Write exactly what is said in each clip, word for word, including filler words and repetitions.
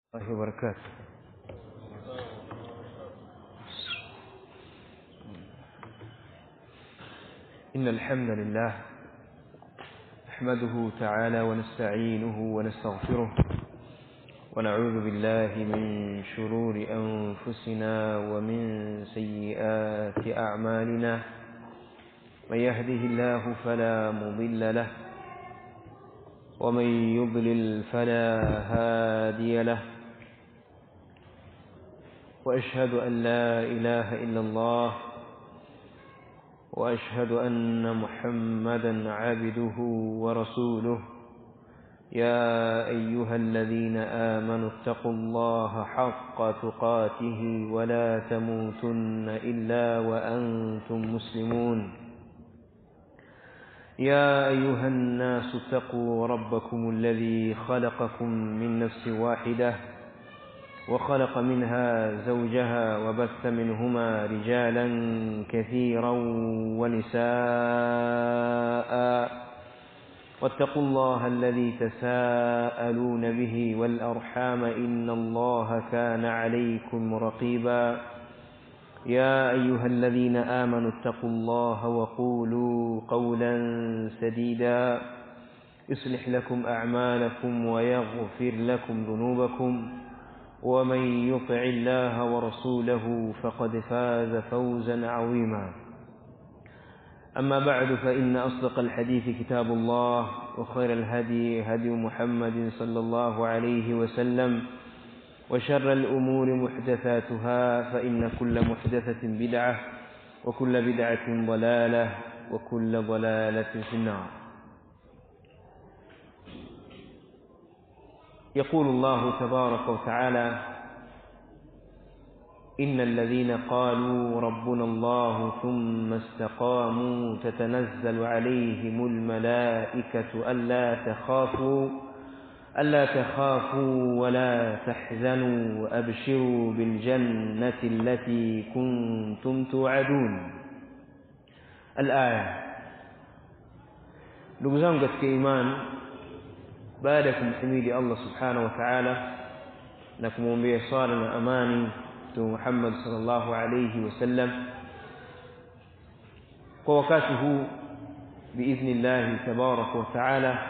الله وبركاته. إن الحمد لله نحمده تعالى ونستعينه ونستغفره ونعوذ بالله من شرور أنفسنا ومن سيئات أعمالنا. من يهده الله فلا مضل له ومن يضلل فلا هادي له. وأشهد أن لا إله إلا الله وأشهد أن محمدا عبده ورسوله. يا أيها الذين آمنوا اتقوا الله حق تقاته ولا تموتن إلا وأنتم مسلمون. يا أيها الناس اتقوا ربكم الذي خلقكم من نفس واحدة وخلق منها زوجها وبث منهما رجالا كثيرا ونساء. واتقوا الله الذي تساءلون به والأرحام إن الله كان عليكم رقيبا. يا أيها الذين آمنوا اتقوا الله وقولوا قولا سديدا يصلح لكم أعمالكم ويغفر لكم ذنوبكم ومن يطع الله ورسوله فقد فاز فوزا عظيما. أما بعد فإن أصدق الحديث كتاب الله وخير الهدي هدي محمد صلى الله عليه وسلم وشر الأمور محدثاتها فإن كل محدثة بدعة وكل بدعة ضلالة وكل ضلالة في النار. يقول الله تبارك وتعالى: إن الذين قالوا ربنا الله ثم استقاموا تتنزل عليهم الملائكة ألا تخافوا ألا تخافوا ولا تحزنوا وأبشروا بالجنة التي كنتم توعدون. الآية. ndugu zangu katika imani, baada ya kumhimidi Allah subhanahu wa ta'ala na kumwombea swala na amani Mtume Muhammad sallallahu alayhi wasallam, kwa wakati huu biidhnillah tabaraka wa ta'ala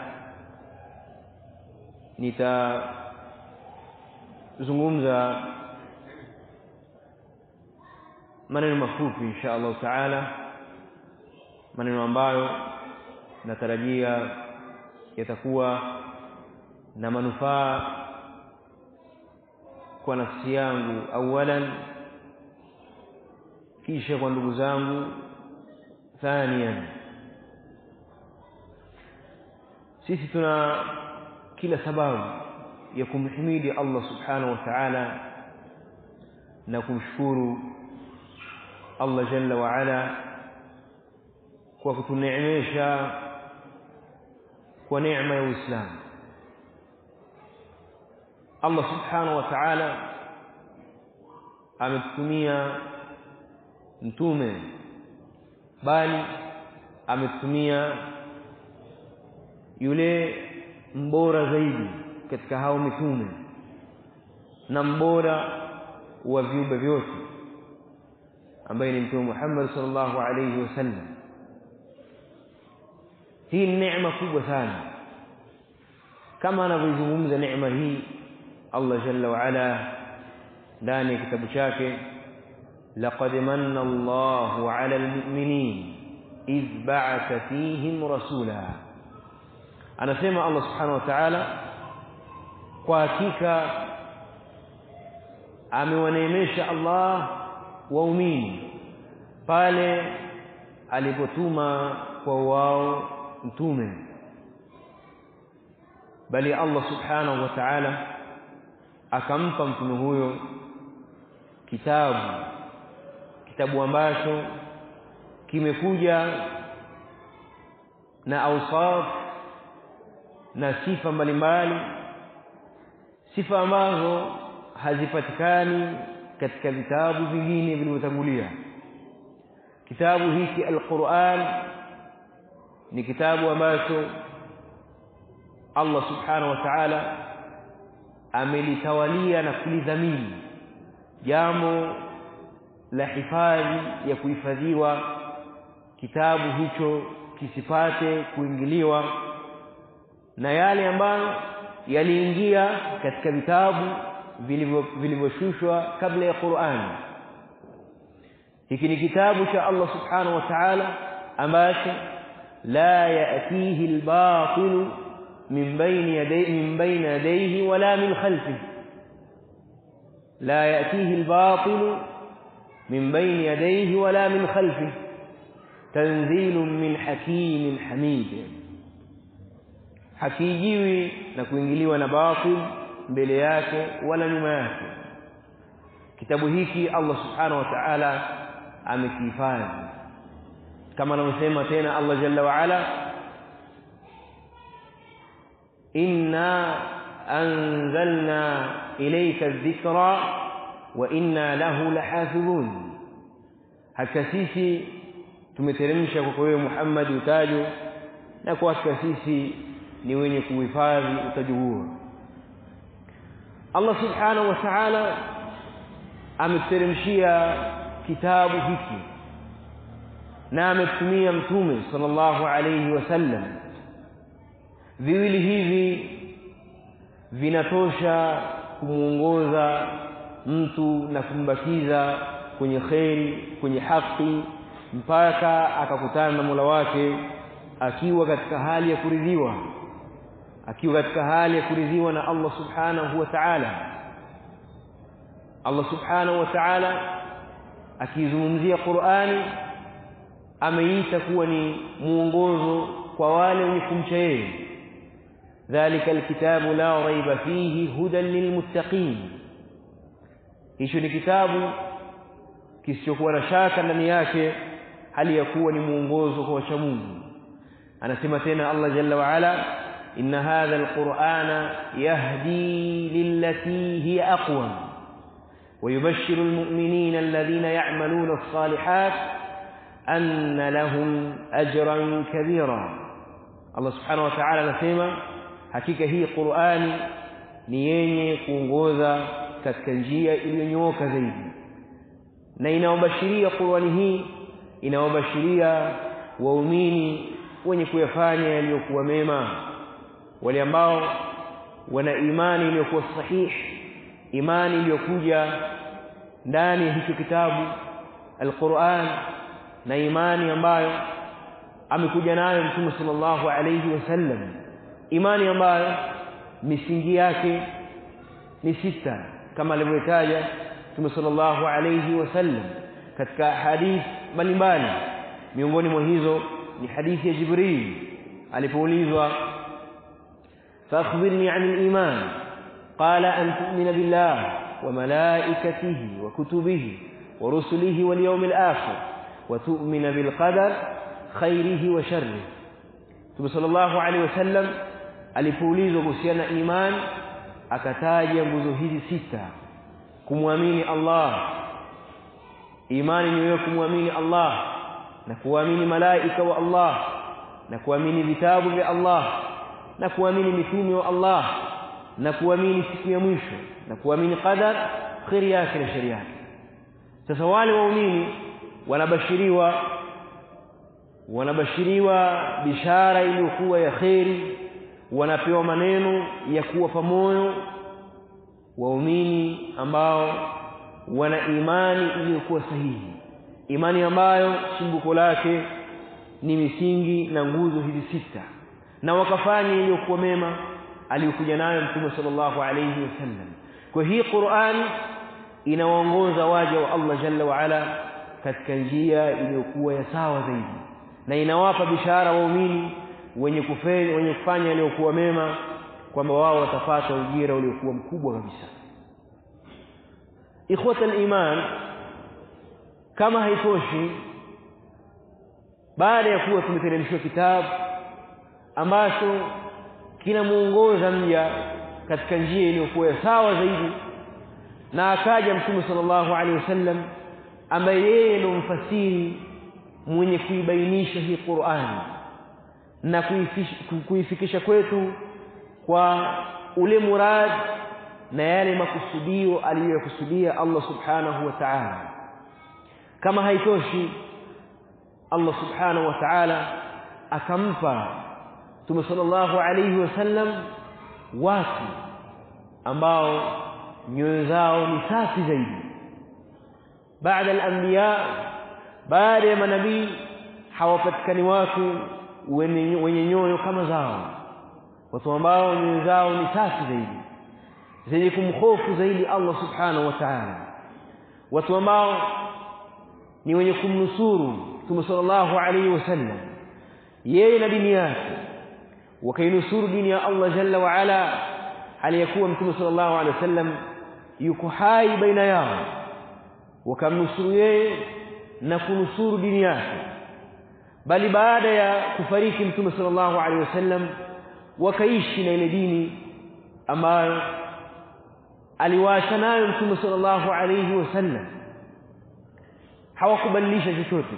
nitazungumza maneno mafupi insha Allah taala, maneno ambayo natarajia yatakuwa na manufaa kwa nafsi yangu awalan, kisha kwa ndugu zangu thaniyan. Sisi tuna kila sababu ya kumhimidi Allah subhanahu wa ta'ala na kumshukuru Allah jalla wa ala kwa kutuneemesha kwa neema ya Uislamu. Allah subhanahu wa ta'ala ametutumia mtume, bali ametutumia yule mbora zaidi katika hao mitume na mbora wa viumbe vyote ambaye ni Mtume Muhammad sallallahu alayhi wasallam. Hii ni neema kubwa sana, kama anavyozungumza neema hii Allah jalla wa ala ndani ya kitabu chake: laqad manna Allahu ala almu'minin idh ba'atha fihim rasula. Anasema Allah subhanahu wa ta'ala, kwa hakika amewaneemesha Allah waumini pale alipotuma kwa wao mtume. Bali Allah subhanahu wa ta'ala akampa mtume huyo kitabu, kitabu ambacho kimekuja na awsaf na sifa mbalimbali, sifa ambazo hazipatikani katika vitabu vingine vilivyotangulia. Kitabu hiki Al-Qur'an ni kitabu ambacho Allah subhanahu wa ta'ala amelitawalia na kulidhamini jambo la hifadhi ya kuhifadhiwa kitabu hicho kisipate kuingiliwa na yale ambayo yaliingia katika vitabu vilivyoshushwa kabla ya Qur'an. Hiki ni kitabu cha Allah subhanahu wa ta'ala ambacho la ya'tihi al-batil min bayni yadayhi min bayni yadayhi wala min khalfihi, la ya'tihi al-batil min bayni yadayhi wala min khalfihi, tanzilun min hakimin hamid. Hakijiwi na kuingiliwa na batil mbele yake wala nyuma yake. Kitabu hiki Allah subhanahu wa ta'ala amekihifadhi kama anavyosema tena Allah jalla wa ala, inna anzalna ilayka adh-dhikra wa inna lahu lahafidhun, hakika sisi tumeteremsha kwa wewe Muhammad utajo na kwa hakika sisi ni wenye kuhifadhi utajo huo. Allah subhanahu wa ta'ala ameteremshia kitabu hiki na ametumia mtume sallallahu alayhi wasallam. Viwili hivi vinatosha kumuongoza mtu na kumbakiza kwenye khairi, kwenye haki, mpaka akakutana na Mola wake akiwa katika hali ya kuridhiwa, akiwa katika hali ya kuridhiwa na Allah subhanahu wa ta'ala. Allah subhanahu wa ta'ala akizungumzia Qur'ani ameita kuwa ni muongozo kwa wale wenye kumcha yeye. Dhalika alkitabu la raiba fihi hudan lilmuttaqin, hicho ni kitabu kisichokuwa na shaka ndani yake, hali ya kuwa ni muongozo kwa wacha Mungu. Anasema tena Allah jalla wa ala, inna hadha alqur'ana yahdi lillati hiya aqwam wa yubashshiru almu'minina alladhina ya'maluna as-salihat anna lahum ajran kabira. Allah subhanahu wa ta'ala anasema hakika hii Qur'ani ni yenye kuongoza katika njia iliyonyooka zaidi, na inaobashiria Qur'ani hii inaobashiria waumini wenye kuyafanya yaliyokuwa mema, wale ambao wana imani iliyokuwa sahihi, imani iliyokuja ndani ya hicho kitabu al-Qur'an, na imani ambayo amekuja nayo Mtume sallallahu alayhi wasallam, imani ambayo misingi yake ni sita kama alivyotaja Mtume sallallahu alayhi wasallam katika hadithi mbalimbali. Miongoni mwa hizo ni hadithi ya Jibril alipoulizwa, فأخبرني عن الإيمان قال أن تؤمن بالله وملائكته وكتبه ورسله واليوم الآخر وتؤمن بالقدر خيره وشره. صلى الله عليه وسلم alipoulizwa kuhusiana iman akataja nguzo hizi sita: kumwamini Allah, imani ni wewe kumwamini Allah na kuamini malaika wa Allah na kuamini vitabu vya Allah na kuamini mitume wa Allah na kuamini siku ya mwisho na kuamini qadar, khairi yake na shari yake. Sasa wale waumini wanabashiriwa wanabashiriwa bishara iliyokuwa ya khairi, wanapewa maneno ya kuwapa moyo waumini ambao wana imani iliyokuwa sahihi, imani ambayo chimbuko lake ni misingi na nguzo hizi sita, na wakafanya iliyokuwa mema aliyokuja nayo Mtume sallallahu alayhi wasallam. Kwa hii Qur'an inawaongoza waja wa Allah jalla wa ala katika njia iliyokuwa ya sawa zaidi, na inawapa bishara waumini wenye kufanya wenye kufanya yaliyokuwa mema kwamba wao watapata ujira uliokuwa mkubwa kabisa. Ikhwata al-iman, kama haitoshi, baada ya kuwa tumeteremshwa kitabu ambacho kinamuongoza mja katika njia iliyokuwa ya sawa zaidi, na akaja Mtume sallallahu alaihi wasallam ambaye yeye ndo mfasiri mwenye kuibainisha hii Qur'an na kuifikisha kwetu kwa ule murad na yale makusudio aliyokusudia Allah subhanahu wa ta'ala. Kama haitoshi, Allah subhanahu wa ta'ala akampa Mtume sallallahu alayhi wasallam watu ambao nyoyo zao ni safi zaidi. Baada al-anbiya, baada ya manabii hawapatikani watu wenye nyoyo kama zao, watu ambao nyoyo zao ni safi zaidi, zenye kumhofu zaidi Allah subhanahu wa ta'ala, watu ambao ni wenye kumnusuru Mtume sallallahu alayhi wasallam yeye na dini yake, wakainusuru dini ya Allah jalla wa ala, aliyekuwa Mtume sallallahu alayhi wasallam yuko hai baina yao, wakamnusuru yeye na kunusuru dini yake. Bali baada ya kufariki Mtume sallallahu alayhi wasallam wakaishi na ile dini ambayo aliwaacha nayo Mtume sallallahu alayhi wasallam. Hawakubadilisha chochote,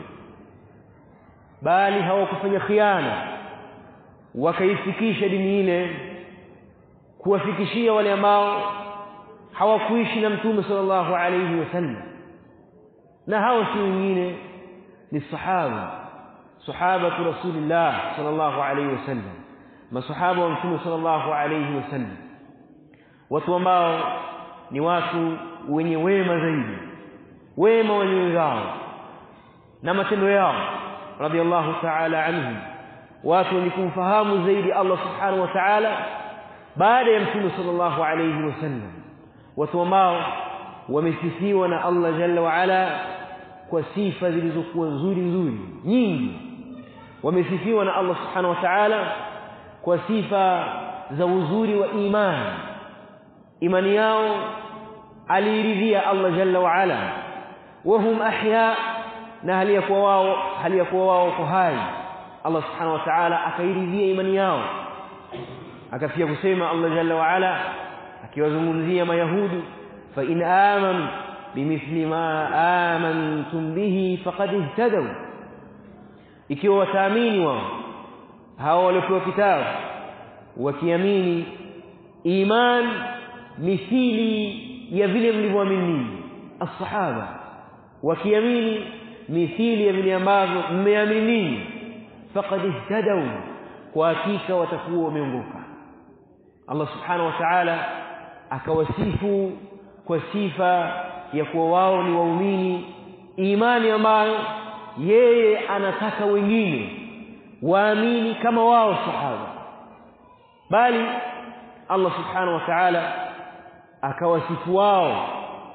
bali hawakufanya khiana, wakaifikisha dini ile kuwafikishia wale ambao hawakuishi na Mtume sallallahu alayhi wasallam. Na hao si wengine ni sahaba, sahaba Rasulullah sallallahu alayhi wasallam, masahaba wa Mtume sallallahu alayhi wasallam, watu ambao ni watu wenye wema zaidi, wema wa nyoyo zao na matendo yao radiyallahu ta'ala anhum, watu wenye kumfahamu zaidi Allah subhanahu wa ta'ala baada ya Mtume sallallahu alayhi wasallam, watu ambao wamesifiwa na Allah jalla wa ala kwa sifa zilizokuwa nzuri nzuri nyingi. Wamesifiwa na Allah subhanahu wa ta'ala kwa sifa za uzuri wa imani. Imani yao aliridhia Allah jalla wa ala, wahum ahya, na hali ya kuwa wao hali ya kuwa wao kwa hai, Allah subhanahu wa ta'ala akairidhia imani yao. Akafia kusema Allah jalla wa ala akiwazungumzia Mayahudi, fa in amanu bimithli ma amantum bihi faqad ihtadaw, ikiwa wataamini wao hao waliopewa kitabu wakiamini iman mithili ya vile mlivyoamini as-sahaba, wakiamini mithili ya vile ambavyo mmeamini, faqad ihtadaw, kwa hakika watakuwa wameongoka. Allah subhanahu wa ta'ala akawasifu kwa sifa ya kuwa wao ni waumini, imani ambayo yeye anataka wengine waamini kama wao sahaba. Bali Allah subhanahu wa ta'ala akawasifu wao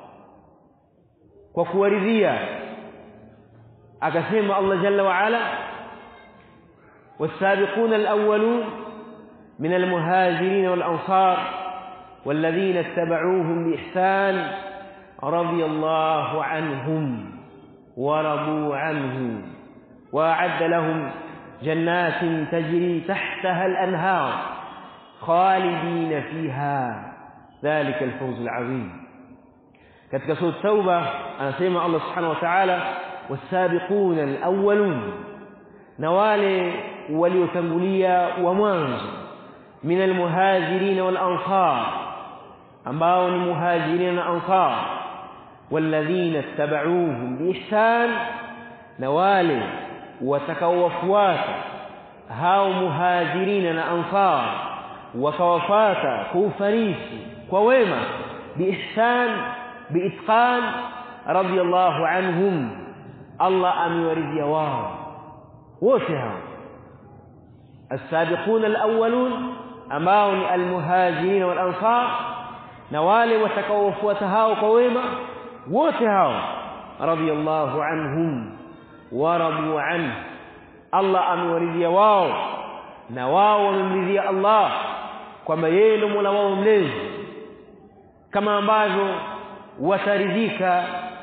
kwa kuwaridhia, akasema Allah jalla wa ala, والسابقون الأولون من المهاجرين والأنصار والذين اتبعوهم بإحسان رضي الله عنهم ورضوا عنه وأعد لهم جنات تجري تحتها الأنهار خالدين فيها ذلك الفوز العظيم. katika sura Tauba anasema Allah subhanahu wa ta'ala, والسابقون الأولون, na wale waliotangulia wa mwanzo, min almuhajirin wal ansar, ambao ni muhajirin na ansar, walladhina ittaba'uuhum biihsan, na wale watakaowafuata hao muhajirin na ansar wakawafuata kwa ufanisi, kwa wema, biihsan, biitqan, radiyallahu anhum, Allah amewaridhia wao wote hao. السابقون الأولون ambao ni almuhajirin wal ansar, na wale watakaofuata hao kwa wema wote hao, radiyallahu anhum wa radu anhu, Allah amewaridhia wao na wao wamemridhia Allah, kwamba yeye ndiye Mola wao mlezi, kama ambavyo wataridhika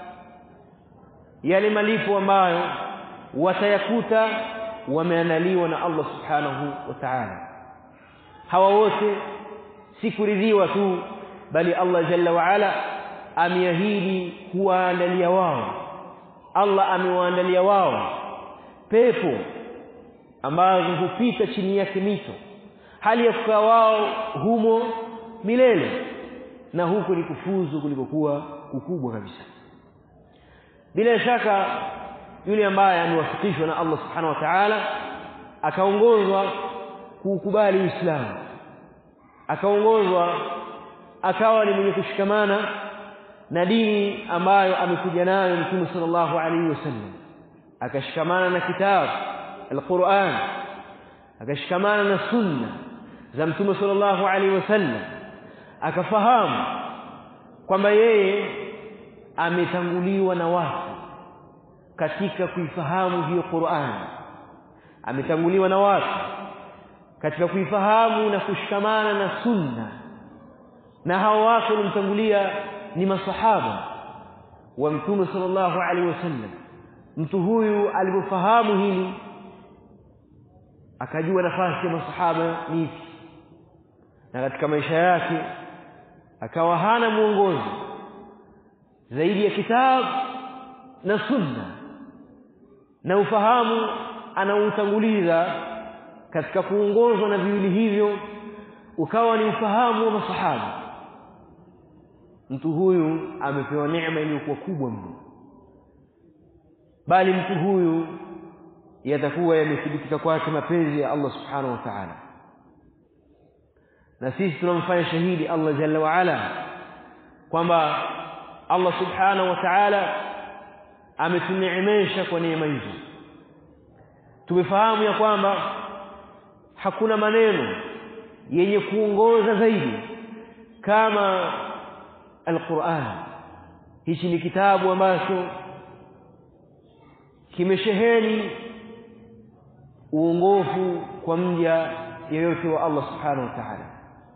yale malipo ambayo watayakuta wameandaliwa na Allah subhanahu wa ta'ala. Hawa wote si kuridhiwa tu, bali Allah jalla wa ala ameahidi kuwaandalia wao, Allah amewaandalia wao pepo ambazo hupita chini yake mito, hali ya kukaa wao humo milele. na huko ni kufuzu kulikokuwa kukubwa kabisa. Bila shaka yule ambaye amewafikishwa na Allah subhanahu wa ta'ala akaongozwa kukubali Uislamu, akaongozwa akawa ni mwenye kushikamana na dini ambayo amekuja nayo Mtume sallallahu alaihi wasallam, akashikamana na kitabu al-Qur'an, akashikamana na sunna za Mtume sallallahu alaihi wasallam, akafahamu kwamba yeye ametanguliwa na watu katika kuifahamu hiyo Qur'an, ametanguliwa na watu katika kuifahamu na kushikamana na sunna, na hao watu walimtangulia ni masahaba wa Mtume sallallahu alaihi wasallam. Mtu huyu alipofahamu hili akajua nafasi ya masahaba ni ipi, na katika maisha yake akawa hana mwongozo zaidi ya kitabu na sunna, na ufahamu anautanguliza katika kuongozwa na viwili hivyo ukawa ni ufahamu wa masahaba. Mtu huyu amepewa neema iliyokuwa kubwa mno, bali mtu huyu yatakuwa yamethibitika kwake mapenzi ya Allah subhanahu wa ta'ala, na sisi tunamfanya shahidi Allah jalla wa ala kwamba Allah subhanahu wa ta'ala ametuneemesha kwa neema hizo. Tumefahamu ya kwamba hakuna maneno yenye kuongoza zaidi kama al-Qur'an. Hichi ni kitabu ambacho kimesheheni uongofu kwa mja yeyote wa Allah subhanahu wa ta'ala,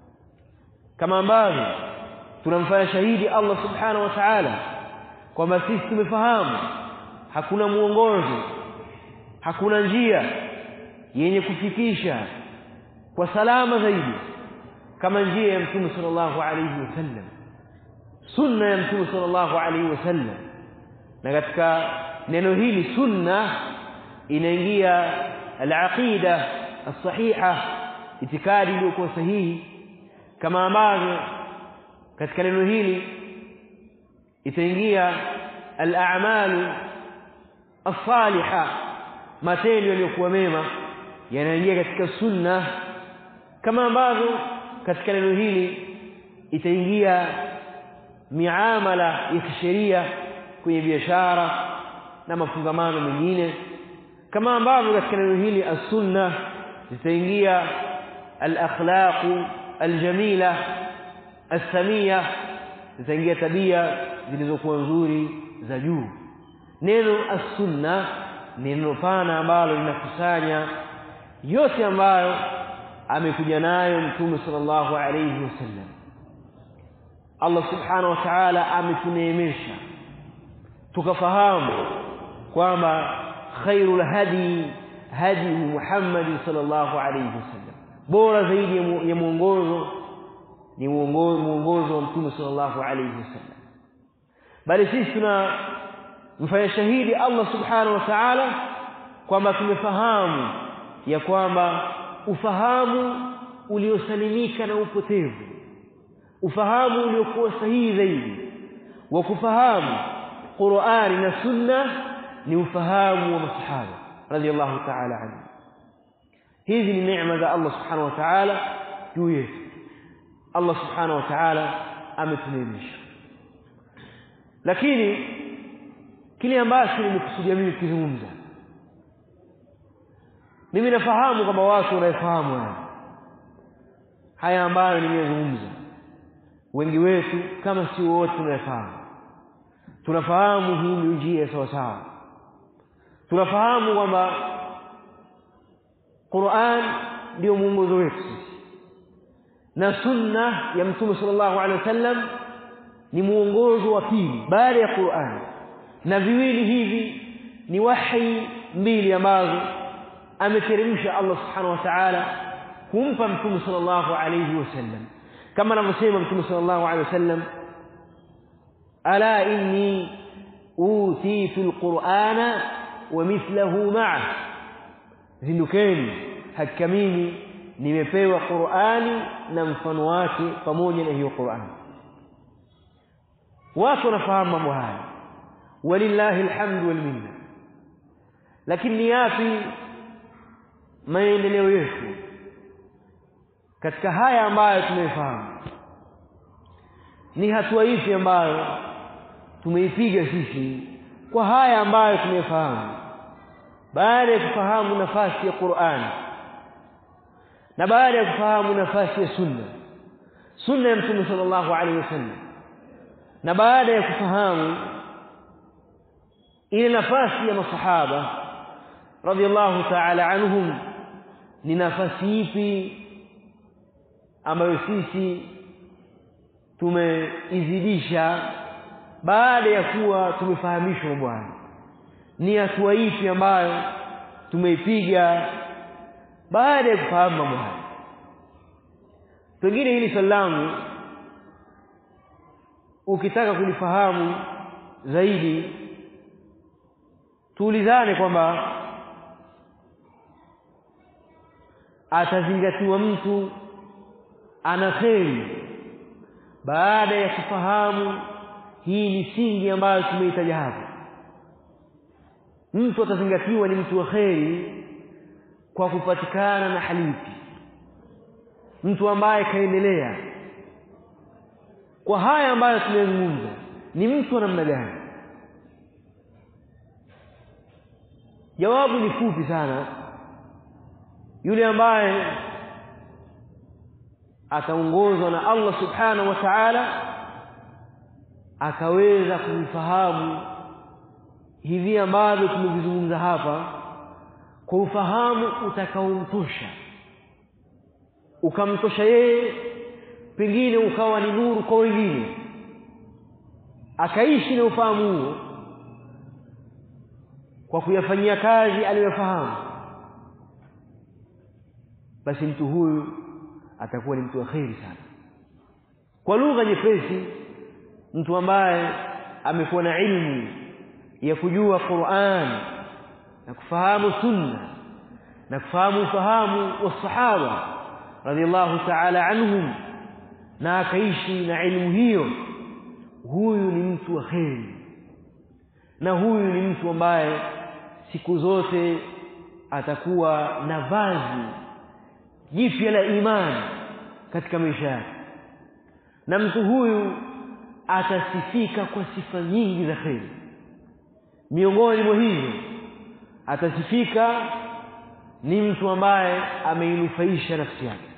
kama ambavyo tunamfanya shahidi Allah subhanahu wa ta'ala kwamba sisi tumefahamu hakuna muongozo, hakuna njia yenye kufikisha kwa salama zaidi kama njia ya Mtume sallallahu alayhi wasallam, sunna ya Mtume sallallahu alayhi wasallam. Na katika neno hili sunna inaingia al-aqida as-sahiha, itikadi iliyokuwa sahihi, kama ambavyo katika neno hili itaingia al-a'malu as-salihah, matendo yaliyokuwa mema yanaingia katika sunna, kama ambavyo katika neno hili itaingia miamala ya kisheria kwenye biashara na mafungamano mengine, kama ambavyo katika neno hili as-sunna zitaingia al-akhlaq al-jamila as-samia, zitaingia tabia zilizokuwa nzuri za juu. Neno as-sunna ni neno pana ambalo linakusanya yote ambayo amekuja nayo Mtume sallallahu alayhi wasallam. Allah subhanahu wa ta'ala ametuneemesha tukafahamu kwamba khairul hadi hadi Muhammad sallallahu alayhi wasallam, bora zaidi ya mwongozo ni mwongozo wa Mtume sallallahu alayhi wasallam. Bali sisi tuna mfanya shahidi Allah subhanahu wa ta'ala kwamba tumefahamu ya kwamba ufahamu uliosalimika na upotevu, ufahamu uliokuwa sahihi zaidi wa kufahamu Qur'ani na Sunna ni ufahamu wa masahaba radhiyallahu ta'ala anhu. Hizi ni neema za Allah subhanahu wa ta'ala juu yetu. Allah subhanahu wa ta'ala ametuneemesha, lakini kile ambacho nimekusudia mimi kuzungumza, mimi nafahamu kwamba watu wanafahamu haya haya ambayo nimezungumza, wengi wetu kama si wote tunafahamu. Tunafahamu hii ni njia sawa sawa, tunafahamu kwamba Qur'an ndio mwongozo wetu na sunna ya Mtume sallallahu alaihi wasallam ni mwongozo wa pili baada ya Qur'an, na viwili hivi ni wahi mbili ambazo ameteremsha Allah subhanahu wa ta'ala kumpa Mtume sallallahu alayhi wasallam, kama anavyosema Mtume sallallahu alayhi wasallam, ala inni utitu alqur'ana wa mithluhu ma'a, zindukeni, hakika mimi nimepewa Qur'ani na mfano wake pamoja na hiyo Qur'ani. watu wanafahamu mambo haya, walillahi alhamdu wal minna. Lakini ni yapi maendeleo yetu katika haya ambayo tumefahamu? Ni hatua ipi ambayo tumeipiga sisi kwa haya ambayo tumefahamu, baada ya kufahamu nafasi ya Qur'an na baada ya kufahamu nafasi ya sunna sunna ya Mtume sallallahu alaihi wasallam, na baada ya kufahamu ile nafasi ya masahaba radhiallahu ta'ala anhum, ni nafasi ipi ambayo sisi tumeizidisha baada ya kuwa tumefahamishwa Bwana? Ni hatua ipi ambayo tumeipiga baada ya kufahamu mambo haya? Pengine hili salamu ukitaka kulifahamu zaidi, tuulizane kwamba atazingatiwa mtu ana kheri baada ya kufahamu hii misingi ambayo tumeitaja hapa. Mtu atazingatiwa ni mtu wa kheri kwa kupatikana na halifi, mtu ambaye kaendelea kwa haya ambayo tunazungumza. Ni mtu wa namna gani? Jawabu ni fupi sana. Yule ambaye ataongozwa na Allah subhanahu wa ta'ala akaweza kufahamu hivi ambavyo tumevizungumza hapa kwa ufahamu utakaomtosha, ukamtosha yeye, pengine ukawa ni nuru kwa wengine, akaishi na ufahamu huo kwa kuyafanyia kazi aliyofahamu, basi mtu huyu atakuwa ni mtu wa kheri sana. Kwa lugha nyepesi, mtu ambaye amekuwa na ilmu ya kujua Qur'an na kufahamu sunna na kufahamu ufahamu wa sahaba radhiallahu ta'ala anhum, na akaishi na ilmu hiyo, huyu ni mtu wa kheri, na huyu ni mtu ambaye siku zote atakuwa na vazi jipya la imani katika maisha yake, na mtu huyu atasifika kwa sifa nyingi za kheri. Miongoni mwa hizo atasifika ni mtu ambaye ameinufaisha nafsi yake,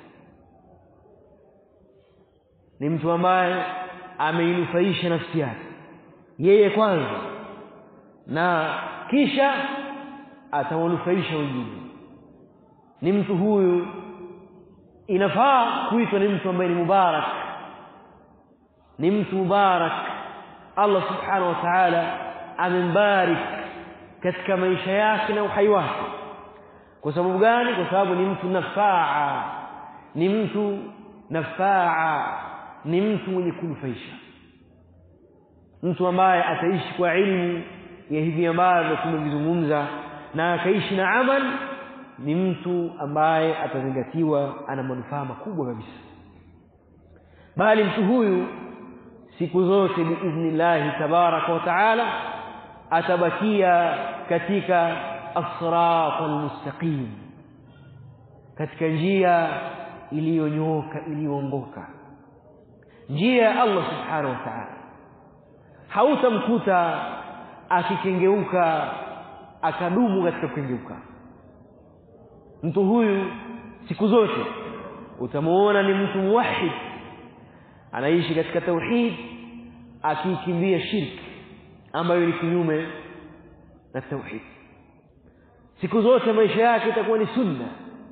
ni mtu ambaye ameinufaisha nafsi yake yeye kwanza, na kisha atawanufaisha wengine. Ni mtu huyu inafaa kuitwa ni mtu ambaye ni mubarak, ni mtu mubarak. Allah subhanahu wa ta'ala amembarik katika maisha yake na uhai wake. Kwa sababu gani? Kwa sababu ni mtu nafaa, ni mtu nafaa, ni mtu mwenye kunufaisha, mtu ambaye ataishi kwa ilmu ya hivi ambavyo tumevizungumza na akaishi na amal. Ni mtu ambaye atazingatiwa ana manufaa makubwa kabisa, bali mtu huyu siku zote biidhnillah tabaraka wa taala atabakia katika as-siratal mustaqim, katika njia iliyonyooka, iliyoongoka, njia ya Allah subhanahu wa ta'ala. Hautamkuta akikengeuka akadumu katika kukengeuka. Mtu huyu siku zote utamuona ni mtu muwahhid, anaishi katika tauhid, akikimbia shirki ambayo ni kinyume na tauhid. Siku zote maisha yake itakuwa ni sunna,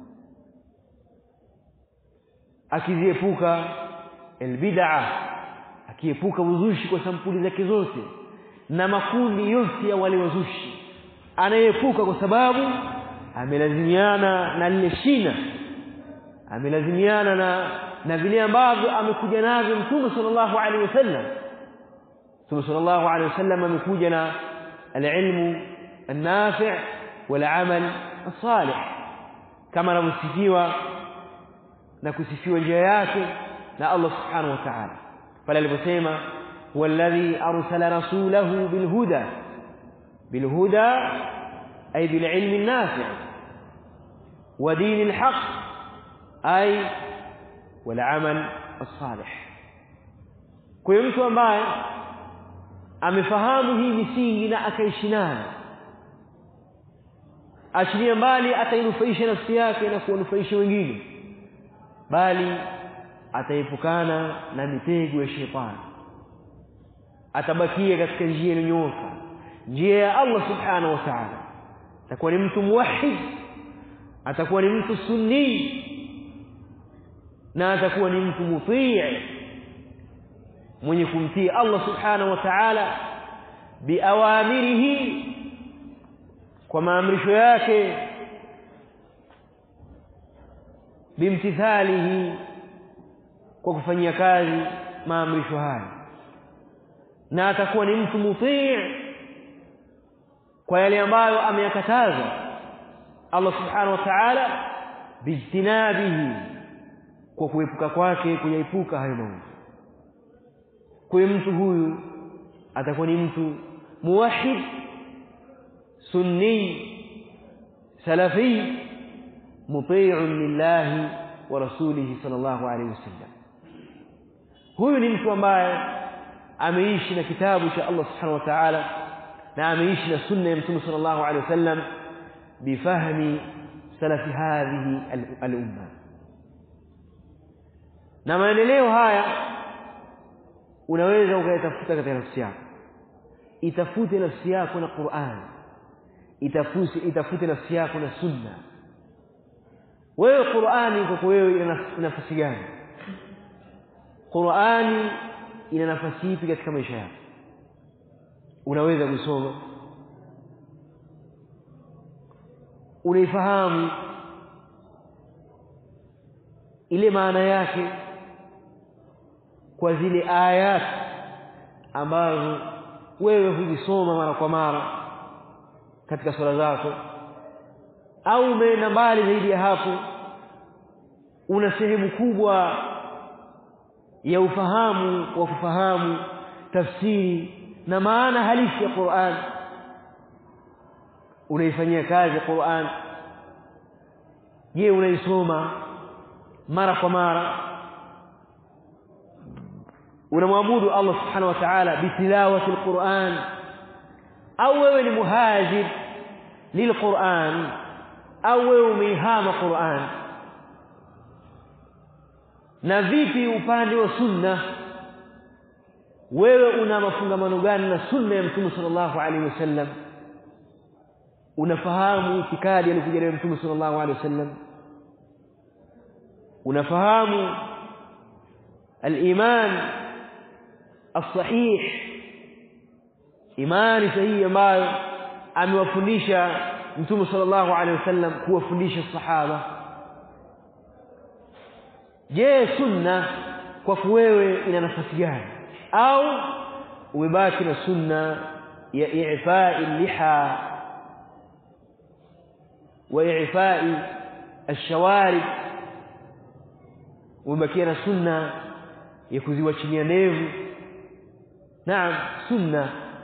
akiziepuka albid'a, akiepuka uzushi kwa sampuli zake zote na makundi yote ya wale wazushi, anayepuka kwa sababu amelazimiana na lile shina, amelazimiana na na vile ambavyo amekuja navyo Mtume sallallahu alaihi wasallam. Mtume sallallahu alaihi wasallam amekuja na al-ilmu an-nafi' wal-amal as-salih, kama anavyosifiwa na kusifiwa njia yake na Allah subhanahu wa ta'ala pale aliposema والذي أرسل رسوله بالهدى بالهدى أي بالعلم النافع ودين الحق أي والعمل الصالح. kwa mtu ambaye amefahamu hii misingi na akaishi nayo, achilie mbali atainufaisha nafsi yake na kuwanufaisha wengine, bali ataepukana na mitego ya shetani, atabakia katika njia iliyonyooka, njia ya Allah subhanahu wa ta'ala. atakuwa ni mtu muwahhid, atakuwa ni mtu sunni, na atakuwa ni mtu mutii, mwenye kumtii Allah subhanahu wa ta'ala biawamirihi, kwa maamrisho yake, bimtithalihi, kwa kufanyia kazi maamrisho haya, na atakuwa ni mtu mutii kwa yale ambayo ameyakataza Allah subhanahu wa ta'ala, bijtinabihi, kwa kuepuka kwake kuyaepuka hayo mambo. Kwa mtu huyu atakuwa ni mtu muwahhid, sunni, salafi, muti'un lillahi wa rasulihi sallallahu alayhi wasallam. Huyu ni mtu ambaye ameishi na kitabu cha Allah subhanahu wa ta'ala na ameishi na sunna ya Mtume sallallahu alayhi wasallam bifahmi salafi hadhihi al-umma. Na maendeleo haya unaweza ukayatafuta katika nafsi yako. Itafute nafsi yako na Qur'an, itafute itafute nafsi yako na sunna. Wewe Qur'ani kwako wewe ina nafasi gani? Qur'ani ina nafasi ipi katika maisha yako? Unaweza kusoma, unaifahamu ile maana yake kwa zile ayat ambazo wewe huzisoma mara kwa mara katika swala zako, au umeenda mbali zaidi ya hapo, una sehemu kubwa ya ufahamu wa kufahamu tafsiri na maana halisi ya Qur'an, unaifanyia kazi Qur'an? Je, unaisoma mara kwa mara? unamwabudu Allah subhanahu wa ta'ala bitilawati alquran, au wewe ni muhajir lilquran, au wewe umehama Qur'an? Na vipi upande wa sunna? Wewe una mafungamano gani na sunna ya Mtume sallallahu alaihi wasallam? Unafahamu itikadi aliyokuja nayo Mtume sallallahu alaihi wasallam? unafahamu al-iman as-sahih, imani sahihi ambayo amewafundisha Mtume sallallahu alaihi wasallam kuwafundisha sahaba? Je, sunna kwa wewe ina nafasi gani? Au umebaki na sunna ya i'fa'i liha wa i'fa'i ash-shawarib, umebaki na sunna ya kuziwachilia ndevu? Naam, sunna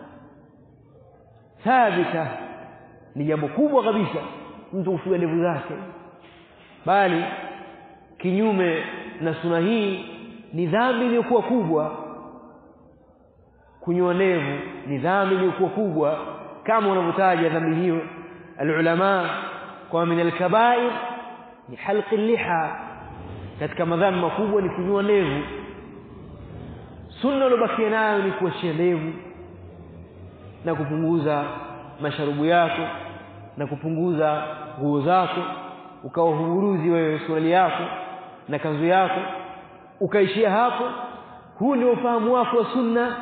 thabita ni jambo kubwa kabisa mtu kufuga ndevu zake, bali kinyume na sunna hii ni dhambi iliyokuwa kubwa. Kunyoa ndevu ni dhambi iliyokuwa kubwa, kama wanavyotaja dhambi hiyo alulama kwa min alkabair ni halqi liha, katika madhambi makubwa ni kunyoa ndevu. Sunna iliyobakia nayo ni kuachia ndevu na kupunguza masharubu yako na kupunguza nguo zako, ukawa huburuzi wewe suruali yako na kanzu yako, ukaishia hapo. Huu ndio ufahamu wako wa sunna?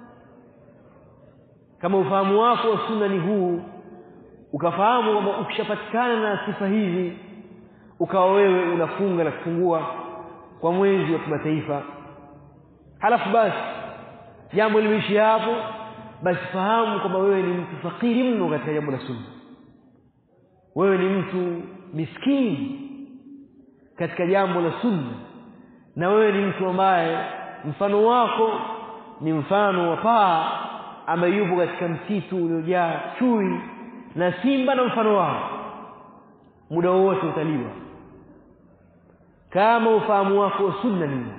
Kama ufahamu wako wa sunna ni huu, ukafahamu kwamba ukishapatikana na sifa hizi ukawa wewe unafunga na kufungua kwa mwezi wa kimataifa, halafu basi jambo limeishia hapo, basi fahamu kwamba wewe ni mtu fakiri mno katika jambo la sunna. Wewe ni mtu miskini katika jambo la sunna, na wewe ni mtu ambaye mfano wako ni mfano wa paa ambaye yupo katika msitu uliojaa chui na simba na mfano wao, muda wote utaliwa. Kama ufahamu wako wa sunna nini?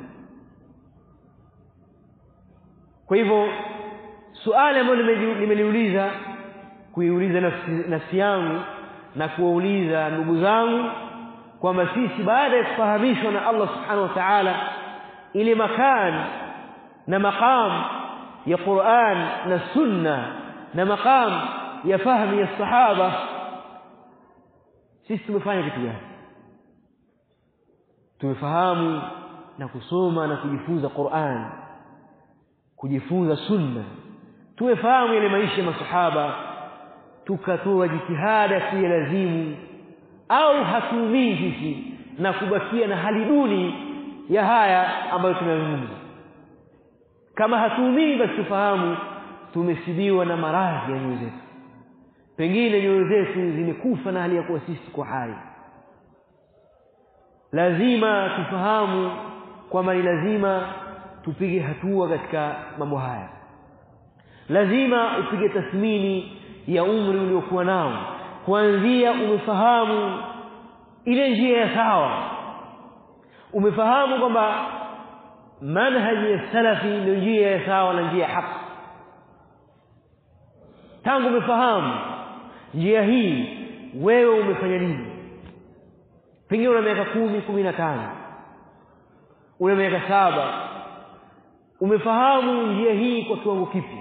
Kwa hivyo swali ambalo nimeliuliza kuiuliza nafsi, nafsi yangu na kuwauliza ndugu zangu kwamba sisi baada ya kufahamishwa na Allah subhanahu wa ta'ala ile makani na maqam ya Qur'an na sunna na maqam ya fahamu ya sahaba, sisi tumefanya kitu gani? Tumefahamu na kusoma na kujifunza Qur'an, kujifunza sunna, tumefahamu yale maisha ya masahaba, tukatoa jitihada kuyalazimu, au hatuumii sisi na kubakia na hali duni ya haya ambayo tunazungumza? Kama hatuumii, basi tufahamu tumesibiwa na maradhi ya nyoyo zetu, pengine nyoyo zetu zimekufa na hali ya kuwa sisi tuko hai. Lazima tufahamu kwamba ni lazima tupige hatua katika mambo haya. Lazima upige tathmini ya umri uliokuwa nao, kuanzia umefahamu ile njia ya sawa, umefahamu kwamba manhaji ya salafi ndio njia ya sawa na njia ya haki. Tangu umefahamu njia hii, wewe umefanya nini? Pengine una miaka kumi, kumi na tano, una miaka saba, umefahamu njia hii kwa kiwango kipi?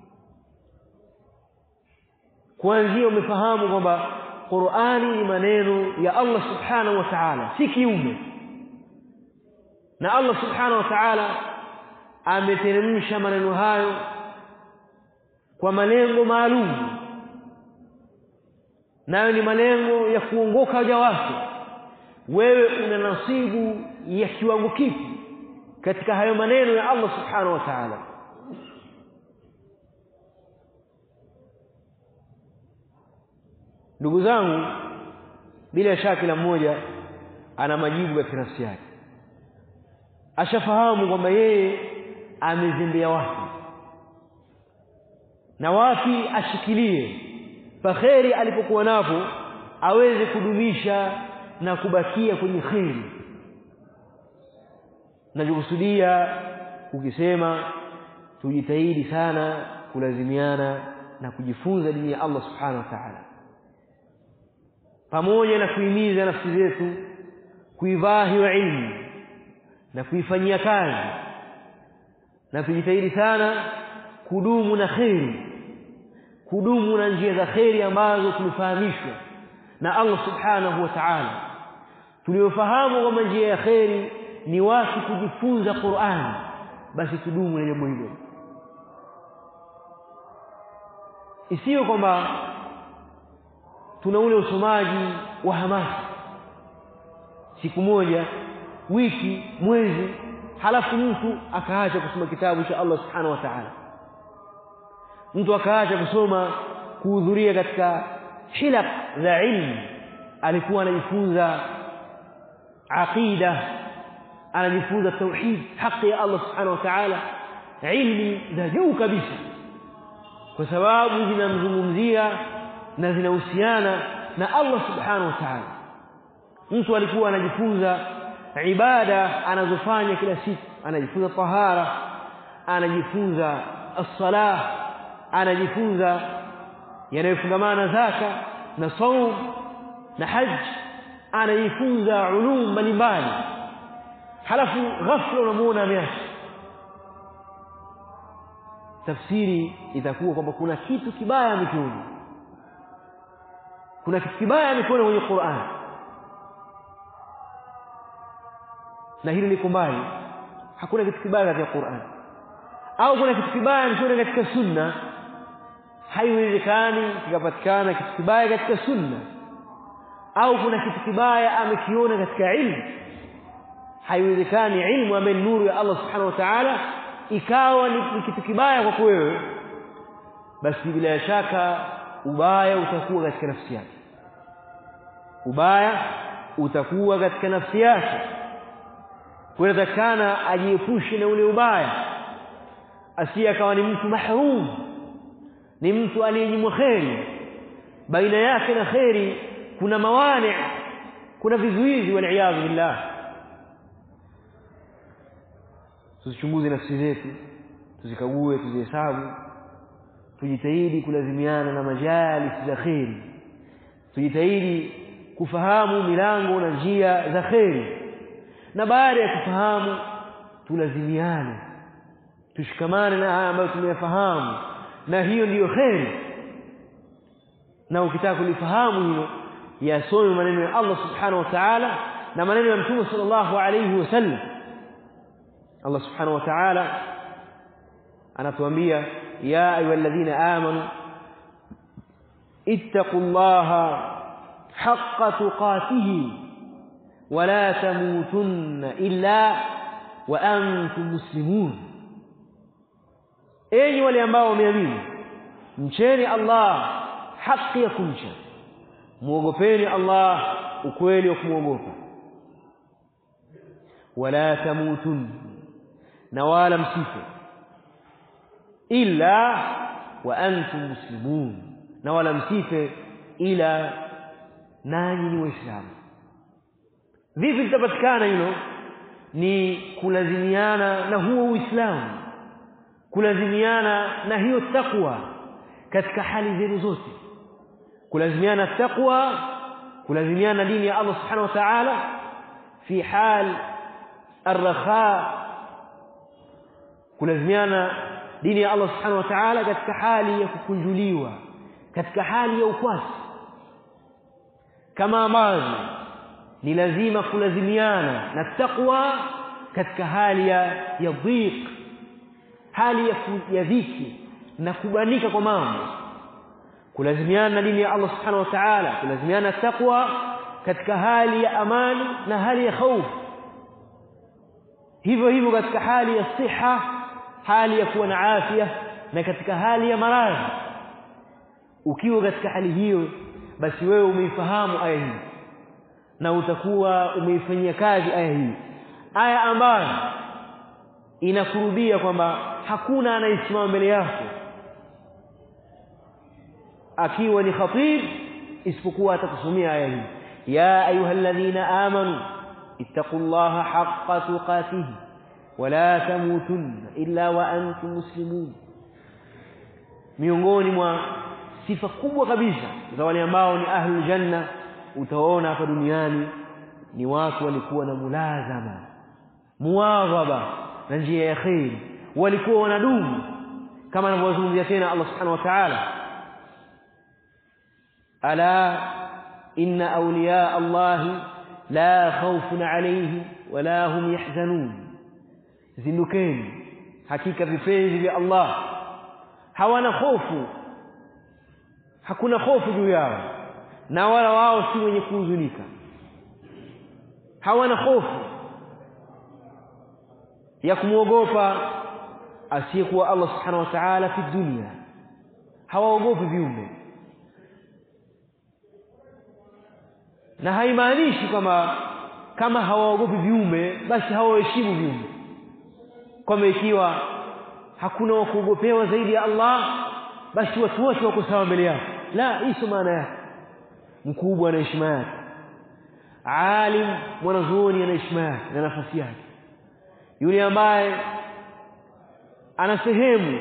Kuanzia umefahamu kwamba Qur'ani ni maneno ya Allah subhanahu wa ta'ala, si kiume, na Allah subhanahu wa ta'ala ameteremsha maneno hayo kwa malengo maalum, nayo ni malengo ya kuongoka waja wake. Wewe una nasibu ya kiwango kipi katika hayo maneno ya Allah subhanahu wa ta'ala? Ndugu zangu, bila shaka kila mmoja ana majibu katika nafsi yake. Ashafahamu kwamba yeye amezembea wapi na wapi ashikilie fakheri alipokuwa napo, aweze kudumisha na kubakia kwenye kheri. Najukusudia ukisema tujitahidi sana kulazimiana na kujifunza dini ya Allah subhanahu wa ta'ala, pamoja na kuhimiza nafsi zetu kuivaa hiyo ilmu na kuifanyia kazi, na tujitahidi sana kudumu na kheri, kudumu na njia za kheri ambazo tumefahamishwa na Allah subhanahu wa ta'ala. Tuliofahamu kwamba njia ya kheri ni watu kujifunza Qur'an, basi tudumu na jambo hilo. Isiyo kwamba tuna ule usomaji wa hamasa siku moja, wiki, mwezi, halafu mtu akaacha kusoma kitabu cha Allah subhanahu wa ta'ala, mtu akaacha kusoma kuhudhuria katika hilaq za ilmu. Alikuwa anajifunza aqida, anajifunza tauhid, haki ya Allah subhanahu wa ta'ala, ilmu za juu kabisa, kwa sababu zinamzungumzia na zinahusiana na Allah subhanahu wa ta'ala. Mtu alikuwa anajifunza ibada anazofanya kila siku, anajifunza tahara, anajifunza as-salah, anajifunza yanayofungamana na zaka na saum na hajj, anajifunza ulum mbalimbali. Halafu ghafla unamuona ameacha. Tafsiri itakuwa kwamba kuna kitu kibaya amekiona, kuna kitu kibaya amekiona kwenye Qur'an, na hili liko mbali. Hakuna kitu kibaya katika Qur'an, au kuna kitu kibaya amekiona katika sunna. Haiwezekani kikapatikana kitu kibaya katika sunna, au kuna kitu kibaya amekiona katika ilmu. Haiwezekani ilmu ambayo ni nuru ya Allah subhanahu wa ta'ala ikawa ni kitu kibaya kwa wewe, basi bila shaka ubaya utakuwa katika nafsi yake, ubaya utakuwa katika nafsi yake. Kwa hiyo takana ajiepushe na ule ubaya, asiye akawa ni mtu mahrum, ni mtu aliyenyimwa kheri. Baina yake na kheri kuna mawani, kuna vizuizi, wal billah. Tuzichunguze nafsi zetu, tuzikague, tuzihesabu, tujitahidi kulazimiana na majalis za kheri, tujitahidi kufahamu milango na njia za kheri, na baada ya kufahamu tulazimiane, tushikamane na haya ambayo tumeyafahamu, na hiyo ndiyo kheri. Na ukitaka kulifahamu hilo, yasome maneno ya Allah subhanahu wa ta'ala na maneno ya Mtume sallallahu alayhi wasallam. Allah subhanahu wa ta'ala anatuambia, ya ayyuhalladhina amanu ittaqullaha haqqa tuqatihi wa la tamutunna illa wa antum muslimun. Enyi wale ambao wameamini, mcheni Allah haki ya kumcha, muogopeni Allah ukweli wa kumwogopa. Wala tamutun, na wala msife, illa wa antum muslimun, na wala msife ila nanyi ni waislamu. Vipi litapatikana hilo? Ni kulazimiana na huo Uislamu, kulazimiana na hiyo takwa katika hali zenu zote, kulazimiana takwa, kulazimiana dini ya Allah subhanahu wa ta'ala fi hal arrakha, kulazimiana dini ya Allah subhanahu wa ta'ala katika hali ya kukunjuliwa, katika hali ya ukwasi, kama ambavyo ni lazima kulazimiana na takwa katika hali ya ya dhiq, hali ya, ya dhiki na kubanika kwa mambo. Kulazimiana na dini ya Allah subhanahu wa ta'ala, kulazimiana na takwa katika hali ya amani na hali ya hofu. Hivyo hivyo katika hali ya siha, hali ya kuwa na afya, na katika hali ya maradhi. Ukiwa katika hali hiyo, basi wewe umeifahamu aya hii na utakuwa umeifanyia kazi aya hii, aya ambayo inakurudia kwamba hakuna anayesimama mbele yako akiwa ni khatib isipokuwa atakusomea aya hii, ya ayyuhalladhina amanu ittaqullaha haqqa tuqatihi wa la tamutunna illa wa antum muslimun. Miongoni mwa sifa kubwa kabisa za wale ambao ni ahlul janna, utaona hapa duniani, ni watu walikuwa na mulazama, muwadhaba na njia ya khair, walikuwa wanadumu, kama anavyozungumzia tena Allah subhanahu wa ta'ala, ala inna awliya Allah la khawfun alayhim wala hum yahzanun. Zindukeni, hakika vipenzi vya Allah hawana hofu, hakuna hofu juu yao, na wala wao si wenye kuhuzunika. Hawana hofu ya kumwogopa asiyekuwa Allah subhanahu wa ta'ala fi dunia, hawaogopi viumbe. Na haimaanishi kama kama hawaogopi viumbe basi hawaheshimu viumbe, kama ikiwa hakuna wa kuogopewa zaidi ya Allah basi watu wote wako sawa mbele yake. La, hiyo maana yake. Mkubwa ana heshima yake, alim mwanazuoni ana heshima yake na nafasi yake. Yule ambaye ana sehemu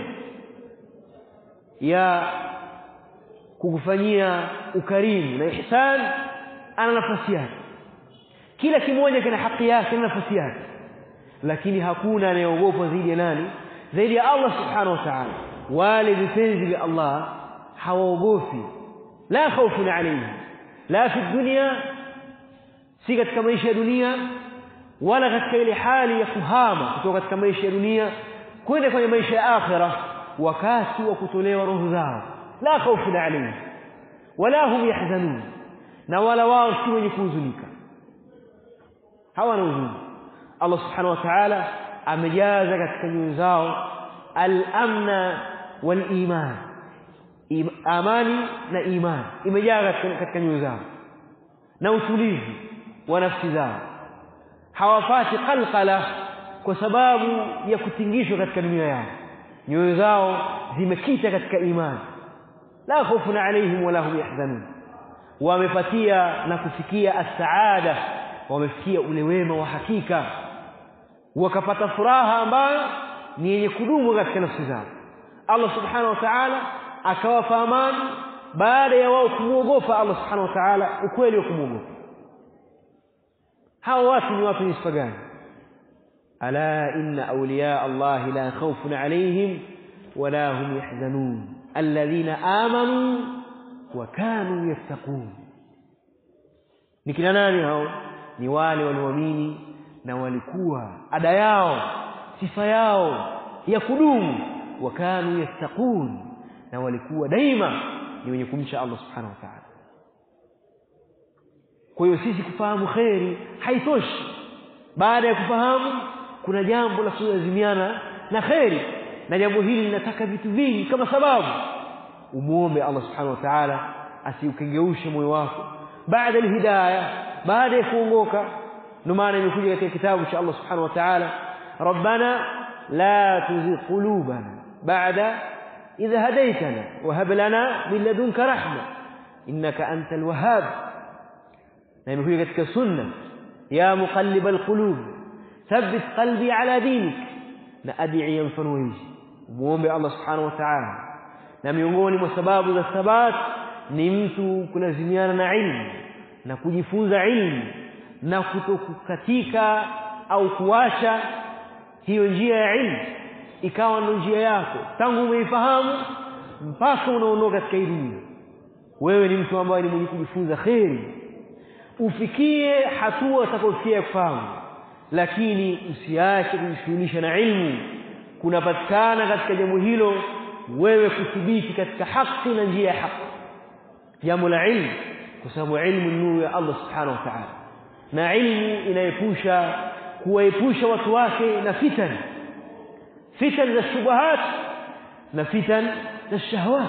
ya kukufanyia ukarimu na ihsan ana nafasi yake. Kila kimoja kina haki yake na nafasi yake, lakini hakuna anayeogopa zaidi ya nani? Zaidi ya Allah subhanahu wa ta'ala. Wale vipenzi vya Allah hawaogopi, la khawfun alayhim la fi dunya, si katika maisha ya dunia, wala katika ile hali ya kuhama kutoka katika maisha ya dunia kwenda kwenye maisha ya akhira, wakati wa kutolewa roho zao. La khawfun alayhim wala hum yahzanun, na wala wao si wenye kuhuzunika, hawana huzuni. Allah subhanahu wa ta'ala amejaza katika nyoyo zao al-amna wal-iman, amani na imani imejaa katika nyoyo zao, na utulivu wa nafsi zao. Hawafati qalqala kwa sababu ya kutingishwa katika dunia yao, nyoyo zao zimekita katika imani, la khawfun alaihim wala hum yahzanun, wamepatia na kufikia as-saada, wamefikia ule wema wa hakika, wakapata furaha ambayo ni yenye kudumu katika nafsi zao. Allah subhanahu wa ta'ala akawapa amani baada ya wao kumuogopa Allah subhanahu wa ta'ala, ukweli wa kumuogopa. Hao watu ni watu sifa gani? Ala inna awliya Allah la khawfun alayhim wala hum yahzanun alladhina amanu wa kanu yattaqun. Ni kina nani hao? Ni wale walioamini na walikuwa ada yao, sifa yao ya kudumu, wa kanu yattaqun, na walikuwa daima ni wenye kumcha Allah subhanahu wa ta'ala. Kwa hiyo sisi kufahamu khairi haitoshi. Baada ya kufahamu kuna jambo la kulazimiana na khairi, na jambo hili linataka vitu vingi. Kama sababu umuombe Allah subhanahu wa ta'ala asiukengeushe moyo wako baada ya hidayah, baada ya kuongoka. Ndio maana imekuja katika kitabu cha Allah subhanahu wa ta'ala, rabbana la tuzigh qulubana ba'da idha hadaytana wa hab lana min ladunka rahma innaka antal wahhab. Na imekuja katika sunna, ya muqallibal qulub thabbit qalbi ala dinik, na ad'i mfano hizi muombe Allah subhanahu wa ta'ala. Na miongoni mwa sababu za thabat ni mtu kulazimiana na ilmu na kujifunza ilmu na kutokukatika au kuacha hiyo njia ya ilmu ikawa ndio njia yako tangu umeifahamu mpaka unaondoka katika hii dunia. Wewe ni mtu ambaye ni mwenye kujifunza khairi, ufikie hatua utakayofikia kufahamu, lakini usiache kujishughulisha na ilmu. Kunapatikana katika jambo hilo wewe kuthibiti katika haki na njia ya haki, jambo la ilmu, kwa sababu ilmu ni nuru ya Allah subhanahu wa ta'ala, na ilmu inaepusha kuwaepusha watu wake na fitan, fitan za shubuhat na fitan za shahawat.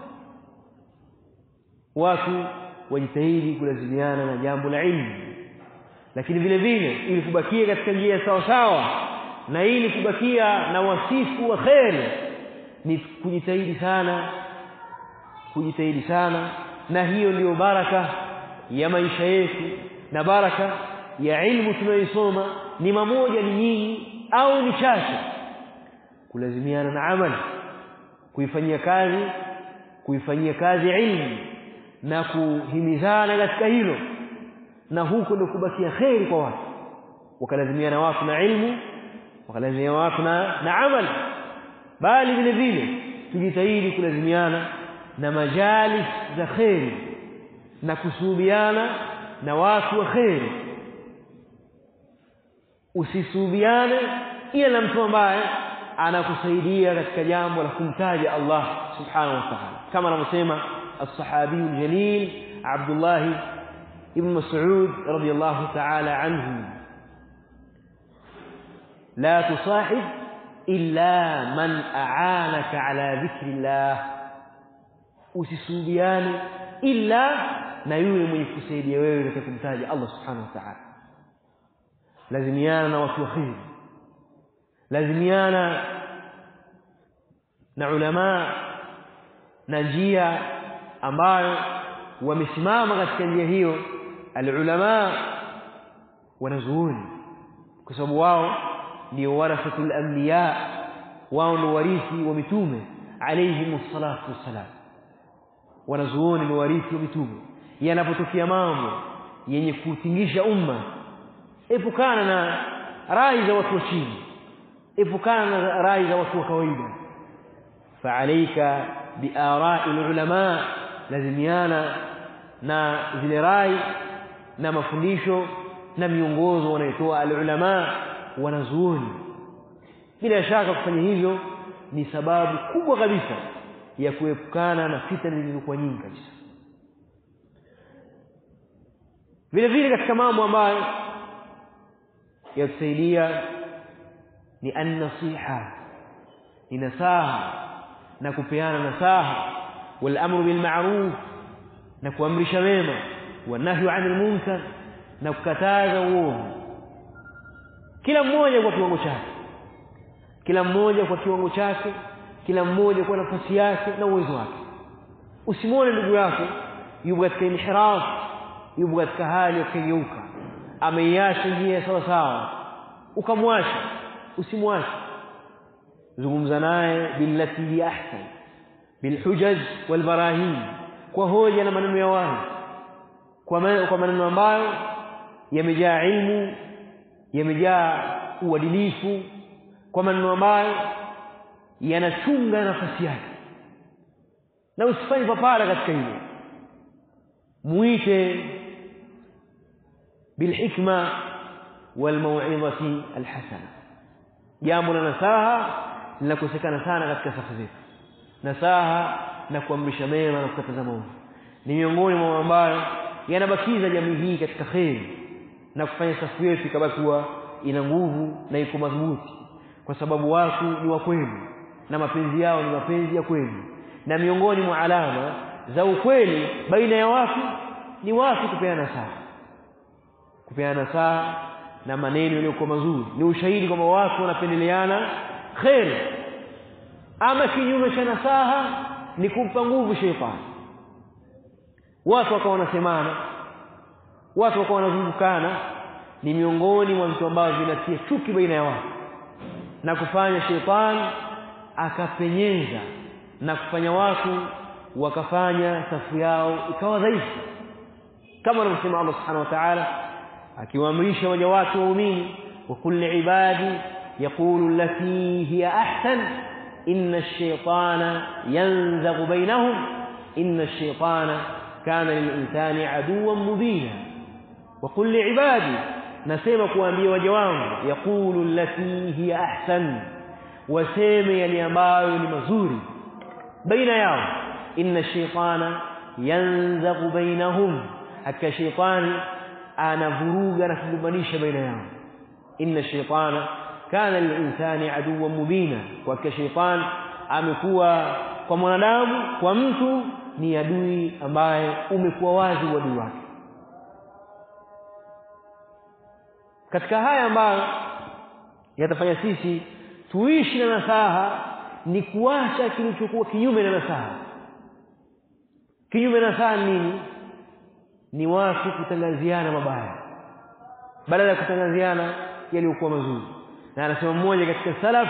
Watu wajitahidi kulazimiana na jambo la ilmu, lakini vile vile ili kubakia katika njia sawa sawa na ili kubakia na wasifu wa khairi ni kujitahidi sana, kujitahidi sana. Na hiyo ndio baraka ya maisha yetu, na baraka ya ilmu tunayosoma ni mamoja, ni nyingi au ni chache. Kulazimiana na amali, kuifanyia kazi, kuifanyia kazi ilmu na kuhimizana katika hilo, na huko ndio kubakia khairi kwa watu. Wakalazimiana watu na ilmu, wakalazimiana watu na, na amali. Bali vile vile tujitahidi kulazimiana na majalis za khairi na kusuhubiana na watu wa khairi. Usisuhubiane ila na mtu ambaye anakusaidia katika jambo la kumtaja Allah subhanahu wa ta'ala, kama anavyosema as-sahabi al-jalil Abdullah ibn Mas'ud radiyallahu ta'ala anhu, la tusahib illa man a'anaka ala dhikrillah, usisuhubiane illa na yule mwenye kusaidia wewe katika kumtaja Allah subhanahu wa ta'ala. Lazimiana na watu wa khair, lazimiana na ulama na njia ambayo wamesimama katika njia hiyo. Al-ulama wanazuoni, kwa sababu wao ndio warathatul anbiya, wao ndio warithi wa mitume alayhimus salatu wassalam. Wanazuoni ni warithi wa mitume. Yanapotokea mambo yenye kutingisha umma, epukana na rai za watu wa chini, epukana na rai za watu wa kawaida. Fa'alayka bi'ara'i al-ulama, lazimiana na zile rai na mafundisho na miongozo wanayotoa al-ulama, wanazuoni. Bila shaka kufanya hivyo ni sababu kubwa kabisa ya kuepukana na fitna zilizokuwa nyingi kabisa. Vile vile katika mambo ambayo yatusaidia ni an-nasiha, ni nasaha na kupeana nasaha, wal amru bil ma'ruf, na kuamrisha mema, wa nahyu 'anil munkar, na kukataza uovu. Kila mmoja kwa kiwango chake, kila mmoja kwa kiwango chake kila mmoja kwa nafasi yake na uwezo wake. Usimwone ndugu yako yupo katika inhiraf, yupo katika hali ya kugeuka, ameiacha njia sawa sawa, ukamwacha. Usimwache, zungumza naye billati hi ahsan, bilhujaj walbarahin, kwa hoja na maneno ya wazi, kwa maneno ambayo yamejaa ilmu, yamejaa uadilifu, kwa maneno ambayo yanachunga nafasi yake. Na usifanye papara katika hilo, muite bilhikma walmau'izati alhasana. Jambo la nasaha linakosekana sana katika safu zetu. Nasaha na kuamrisha mema na kukataza maovu ni miongoni mwa mambo ambayo yanabakiza jamii hii katika kheri na kufanya safu yetu ikabaki kuwa ina nguvu na iko madhubuti, kwa sababu watu ni wa kweli na mapenzi yao ni mapenzi ya kweli. Na miongoni mwa alama za ukweli baina ya watu ni watu kupeana nasaha. Kupeana nasaha na maneno yaliyokuwa mazuri ni ushahidi kwamba watu wanapendeleana kheri. Ama kinyume cha nasaha ni kumpa nguvu shetani. Watu wakawa wanasemana, watu wakawa wanazungukana, ni miongoni mwa vitu ambavyo vinatia chuki baina ya watu na kufanya shetani akapenyeza na kufanya watu wakafanya safu yao ikawa dhaifu, kama anavyosema Allah subhanahu wa ta'ala akiwaamrisha waja wake waumini, wa kulli ibadi yaqulu allati hiya ahsan inna ash-shaytana yanzaghu bainahum inna ash-shaytana kana lil-insani aduwwan mubina. wa kulli ibadi, nasema kuambia waja wangu, yaqulu allati hiya ahsan, waseme yale ambayo ni mazuri baina yao. inna ash-shaytana yanzaghu bainahum, hakika shaytani anavuruga na kugombanisha baina yao. inna ash-shaytana kana lil-insani aduwwan mubina, kwa hakika shaytani amekuwa kwa mwanadamu, kwa mtu ni adui ambaye umekuwa wazi uadui wake. Katika haya ambayo yatafanya sisi tuishi na nasaha ni kuacha kilichokuwa kinyume na nasaha. Kinyume na nasaha nini? Ni watu kutangaziana mabaya badala ya kutangaziana yaliyokuwa mazuri. Na anasema mmoja katika salaf,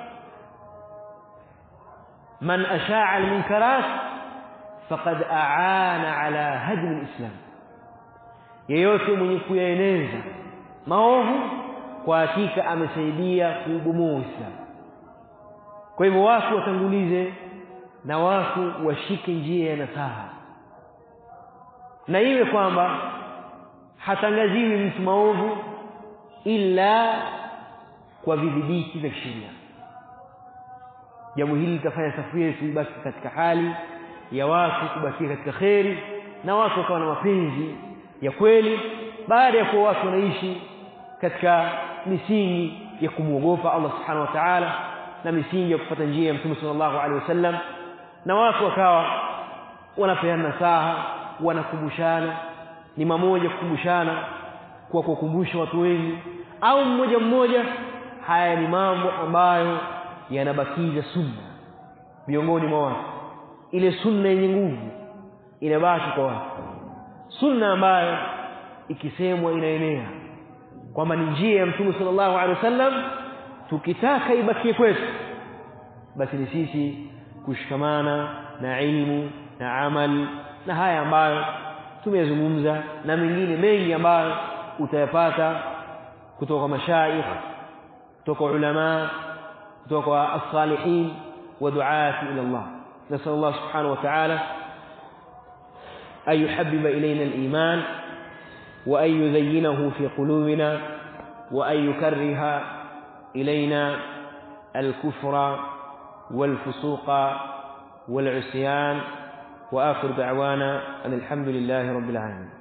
man asha'a al-munkarat faqad a'ana ala hadm al-islam, yeyote mwenye kuyaeneza maovu kwa hakika amesaidia kuubomoa Uislamu. Kwa hivyo watu watangulize na watu washike njia ya nasaha, na iwe kwamba hatangaziwi mtu maovu ila kwa vidhibiti vya kisheria. Jambo hili litafanya safu yetu ibaki katika hali ya watu kubaki katika kheri, na watu wakawa na mapenzi ya kweli, baada ya kuwa watu wanaishi katika misingi ya kumwogopa Allah subhanahu wa ta'ala na misingi ya kufuata njia ya Mtume sallallahu alaihi wasallam. Na watu wakawa wanapeana nasaha, wanakumbushana, ni mamoja kukumbushana kwa kukumbusha watu wengi au mmoja mmoja. Haya ni mambo ambayo yanabakiza sunna miongoni mwa watu. Ile sunna yenye nguvu inabaki kwa watu, sunna ambayo ikisemwa inaenea kwamba ni njia ya Mtume sallallahu alaihi wasallam, tukitaka ibakie kwetu, basi ni sisi kushikamana na ilmu na amal na haya ambayo tumezungumza na mengine mengi ambayo utayapata kutoka kwa mashaikh, kutoka kwa ulama, kutoka kwa as-salihin wa du'ati ila Allah. نسأل الله سبحانه وتعالى أن يحبب إلينا الإيمان وأن يزينه في قلوبنا وأن يكره إلينا الكفر والفسوق والعصيان. وآخر دعوانا أن الحمد لله رب العالمين.